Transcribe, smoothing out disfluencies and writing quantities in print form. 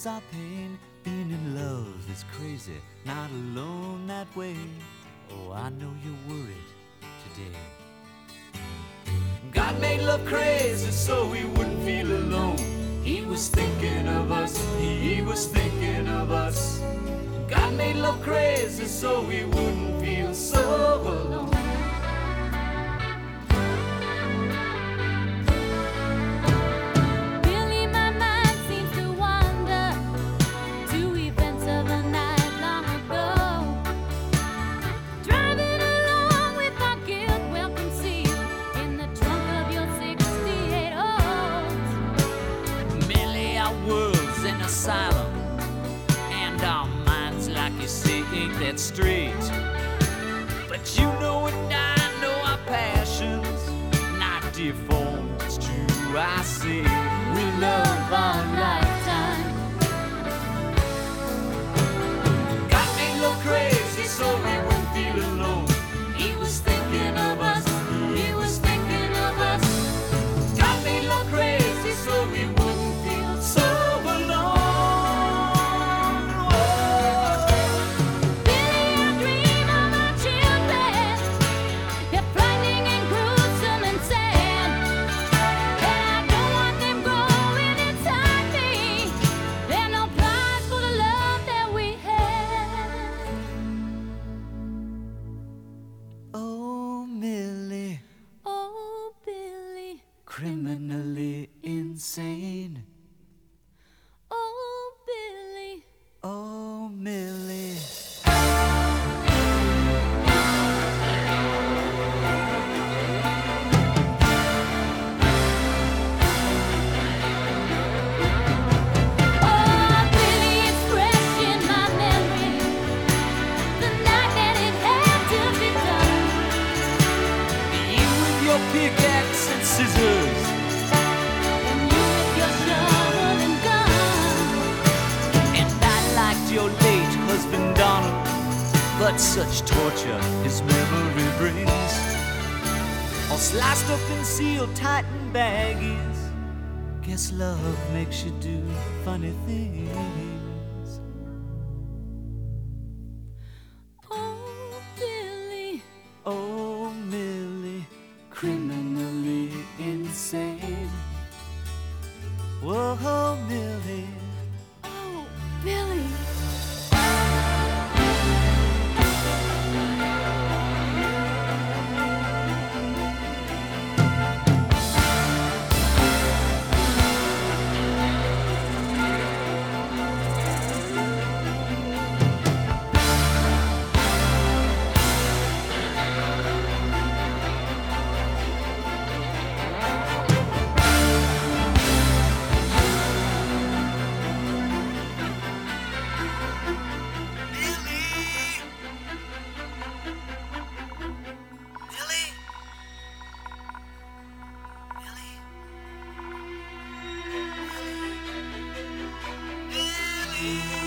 our pain. Being in love is crazy, not alone that way. Oh, I know you're worried today. God made love crazy so we wouldn't feel alone. He was thinking of us, he was thinking of us. God made love crazy so we wouldn't feel so alone. Asylum, and our minds, like you say, ain't that straight. But you know and I know our passions not deformed. It's true, I say we love our lifetime. God made love crazy so we wouldn't feel alone. He was thinking of us, he was thinking of us. God made love crazy so we wouldn't feel so alone. Criminally insane. Oh, Billy. Oh, Millie. Pickaxe and scissors, and you with your shovel and gun. And I liked your late husband Donald, but such torture his memory brings. All sliced up and sealed tight in baggies. Guess love makes you do funny things. Oh, Billy. Oh, Millie. Criminally insane. Whoa, Millie. Oh, Billy. Billy.